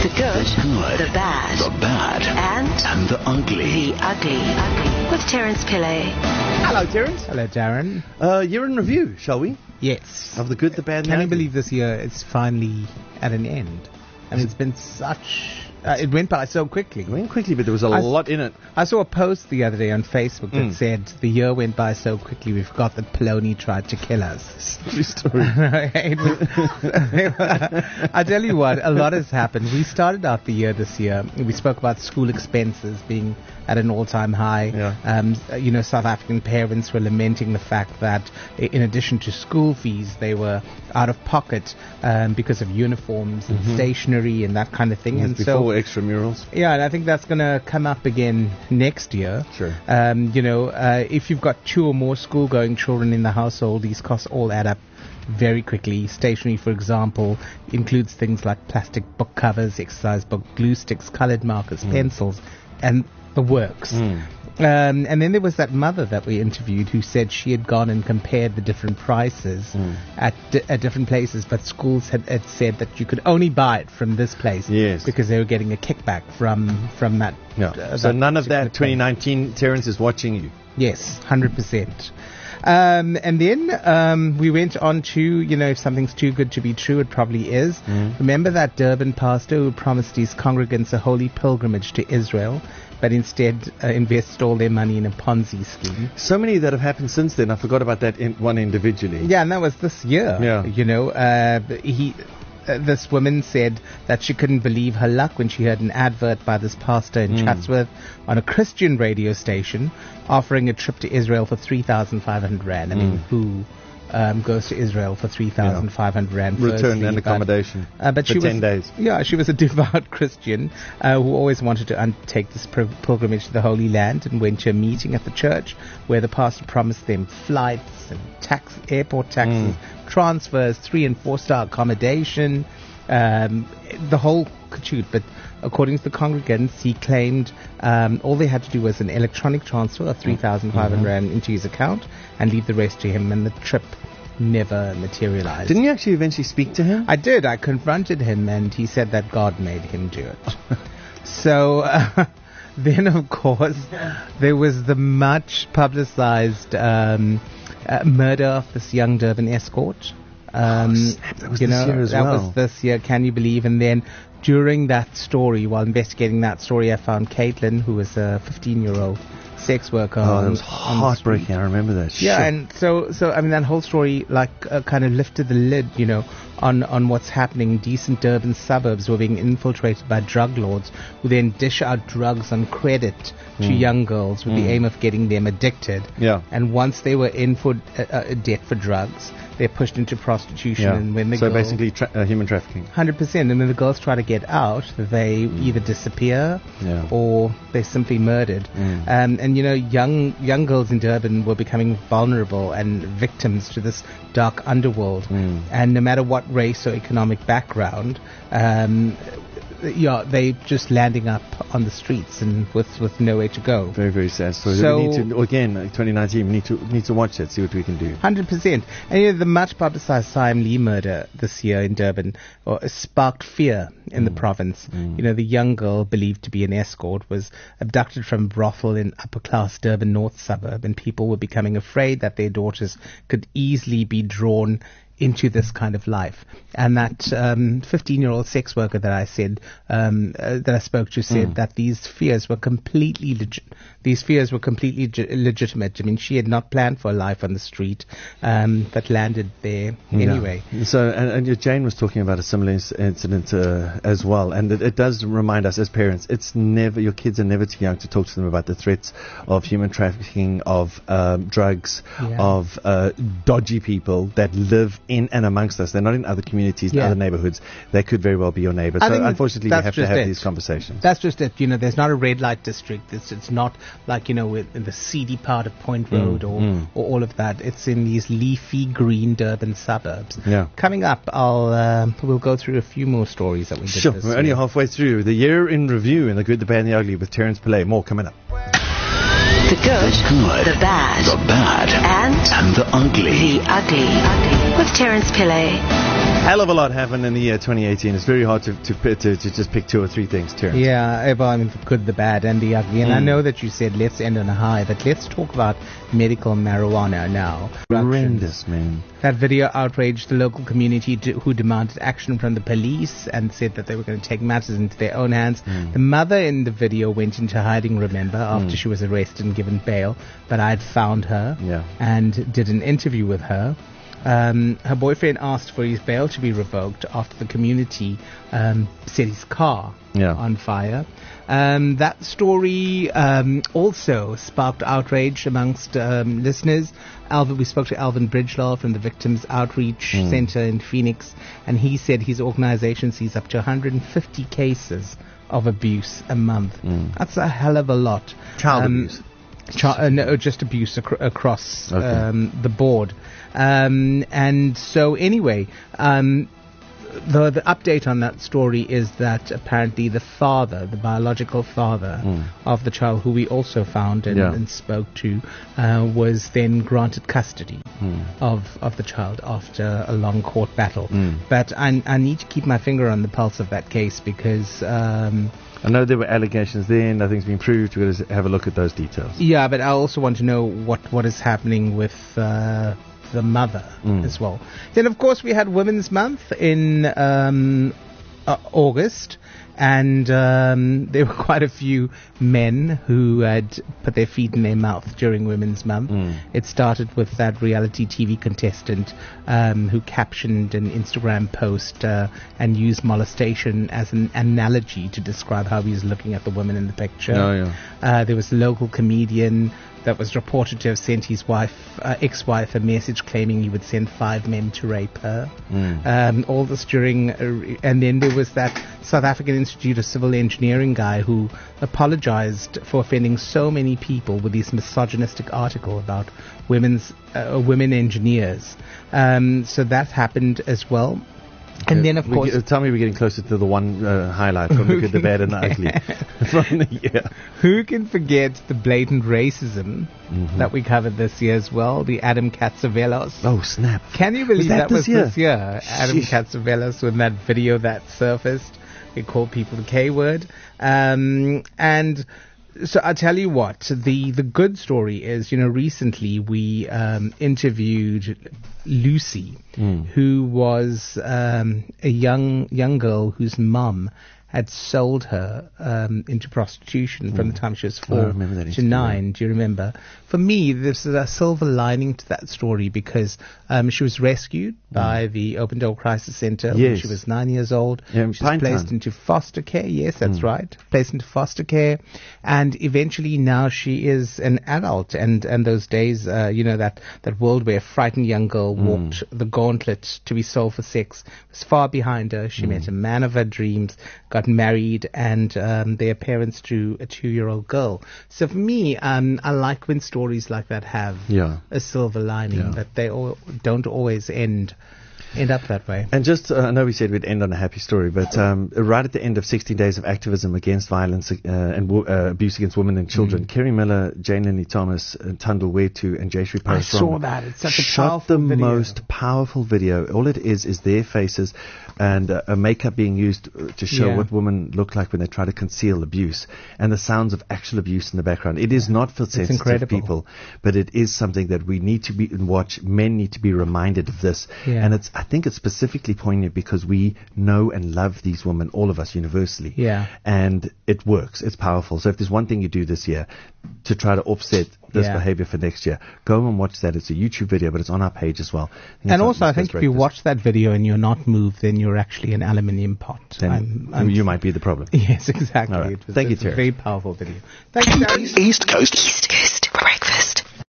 The good, the bad, and the ugly. The ugly. With Terence Pillay. Hello, Terence. Hello, Darren. Year in review, shall we? Yes. Of the good, the bad, and the Can you ugly. believe this year it's finally at an end? And it's been such... it went by so quickly. It went quickly, but there was a lot in it. I saw a post the other day on Facebook that said, the year went by so quickly we forgot that Polony tried to kill us. True story. I tell you what, a lot has happened. We started out the year this year. We spoke about school expenses being at an all-time high. Yeah. South African parents were lamenting the fact that in addition to school fees, they were out of pocket because of uniforms and stationery and that kind of thing. And before extramurals. Yeah, and I think that's going to come up again next year. Sure. If you've got 2 or more school-going children in the household, these costs all add up very quickly. Stationery, for example, includes things like plastic book covers, exercise book, glue sticks, colored markers, pencils, and the works. And then there was that mother that we interviewed who said she had gone and compared the different prices at different places, but schools had said that you could only buy it from this place because they were getting a kickback from that. Yeah. So none of that 2019 Terence is watching you. Yes, 100%. And then we went on to, if something's too good to be true, it probably is. Remember that Durban pastor who promised his congregants a holy pilgrimage to Israel, but instead invested all their money in a Ponzi scheme? So many that have happened since then. I forgot about that one individually. Yeah, and that was this year. Yeah. This woman said that she couldn't believe her luck when she heard an advert by this pastor in Chatsworth on a Christian radio station offering a trip to Israel for 3,500 Rand. I mean, who goes to Israel for 3,500 Rand? Return and accommodation but for she 10 days. Yeah, she was a devout Christian who always wanted to undertake this pilgrimage to the Holy Land, and went to a meeting at the church where the pastor promised them flights and airport taxes, transfers, 3- and 4-star accommodation, the whole cachoot. But according to the congregants, he claimed all they had to do was an electronic transfer of 3,500 Rand into his account and leave the rest to him, and the trip never materialized. Didn't you actually eventually speak to him? I did. I confronted him, and he said that God made him do it. So then, of course, there was the much publicized murder of this young Durban escort. That was this year as well. That was this year, can you believe? And then during that story, while investigating that story, I found Caitlin, who was a 15-year-old sex worker. That was heartbreaking. I remember that. Yeah, Shit. and so I mean, that whole story kind of lifted the lid, on what's happening. Decent Durban suburbs were being infiltrated by drug lords who then dish out drugs on credit to young girls with the aim of getting them addicted. Yeah. And once they were in for debt for drugs, they're pushed into prostitution. Yeah. And when the so girl, basically human trafficking. 100%. And when the girls try to get out, they either disappear or they're simply murdered. And young girls in Durban were becoming vulnerable and victims to this dark underworld. And no matter what race or economic background, they just landing up on the streets and with nowhere to go. Very, very sad story. So we need to, again, 2019, we need to watch that, see what we can do. 100%. And the much publicized Siam Lee murder this year in Durban sparked fear in the province. The young girl, believed to be an escort, was abducted from a brothel in upper-class Durban North suburb, and people were becoming afraid that their daughters could easily be drawn into this kind of life. And that 15-year-old sex worker that I said that I spoke to said that these fears were completely legitimate. I mean, she had not planned for a life on the street, but landed there anyway. So, and Jane was talking about a similar incident as well, and it does remind us as parents, your kids are never too young to talk to them about the threats of human trafficking, of drugs, of dodgy people that live in and amongst us. They're not in other communities, other neighborhoods. They could very well be your neighbor. So unfortunately, we have to have these conversations. That's just it. There's not a red light district. It's not like, in the seedy part of Point Road or all of that. It's in these leafy green Durban suburbs. Yeah. Coming up, we'll go through a few more stories that we did this We're year. only halfway through the year in review in The Good, the Bad, and the Ugly with Terence Pillay. More coming up. The good, the bad, and the ugly. The ugly. With Terence Pillay. hell of a lot happened in the year 2018. It's very hard to just pick 2 or 3 things, Terrence. Yeah, well, I mean, the good, the bad, and the ugly. And I know that you said let's end on a high, but let's talk about medical marijuana now. Horrendous, man. That video outraged the local community who demanded action from the police and said that they were going to take matters into their own hands. The mother in the video went into hiding, remember, after she was arrested and given bail. But I had found her and did an interview with her. Her boyfriend asked for his bail to be revoked after the community set his car on fire. That story also sparked outrage amongst listeners. We spoke to Alvin Bridgelaw from the Victims Outreach Center in Phoenix, and he said his organization sees up to 150 cases of abuse a month. That's a hell of a lot. Child abuse? No, just abuse across the board. And so anyway, the update on that story is that apparently the father, the biological father of the child, who we also found and spoke to, was then granted custody of the child after a long court battle. But I need to keep my finger on the pulse of that case because I know there were allegations there, nothing's been proved. We've got to have a look at those details. Yeah, but I also want to know what is happening with the mother as well. Then, of course, we had Women's Month in August, and there were quite a few men who had put their feet in their mouth during Women's Month. It started with that reality TV contestant who captioned an Instagram post and used molestation as an analogy to describe how he was looking at the women in the picture. There was a local comedian that was reported to have sent his ex-wife a message claiming he would send 5 men to rape her. All this during, and then there was that South African Institute of Civil Engineering guy who apologized for offending so many people with this misogynistic article about women engineers. So that happened as well. And then, of course... Tell me we're getting closer to the one highlight from the good, the bad, and the ugly from the year. Who can forget the blatant racism that we covered this year as well? The Adam Katsavelos. Oh, snap. Can you believe that was this year? Adam Katsavelos, with that video that surfaced. He called people the K-word. And... So I'll tell you what, the good story is, recently we interviewed Lucy, who was a young girl whose mum had sold her into prostitution from the time she was 4 to 9. Do you remember? For me, there's a silver lining to that story because she was rescued by the Open Door Crisis Center when she was 9 years old. She was placed into foster care. Yes, that's right. Placed into foster care. And eventually now she is an adult. And those days, that world where a frightened young girl walked the gauntlet to be sold for sex was far behind her. She met a man of her dreams, got married, and their parents to a 2-year-old girl. So for me, I like when stories like that have a silver lining, that they don't always end up that way. And just, I know we said we'd end on a happy story, but right at the end of 16 days of activism against violence and abuse against women and children, Kerry Miller, Jane Lindley Thomas, Tundle Wetu, and Jayashri Paraswaran. I saw that. It's such a shot powerful the video. most powerful video. All it is their faces and a makeup being used to show what women look like when they try to conceal abuse, and the sounds of actual abuse in the background. It is not for sensitive people, but it is something that we need to watch. Men need to be reminded of this, and I think it's specifically poignant because we know and love these women, all of us universally, and it works. It's powerful. So if there's one thing you do this year to try to offset this behavior for next year, go and watch that. It's a YouTube video, but it's on our page as well. And also, I think if you watch that video and you're not moved, then you're actually an aluminium pot. Then you might be the problem. Yes, exactly. Right. Thank you, Terry. A very powerful video. Thank you, Darren. East Coast.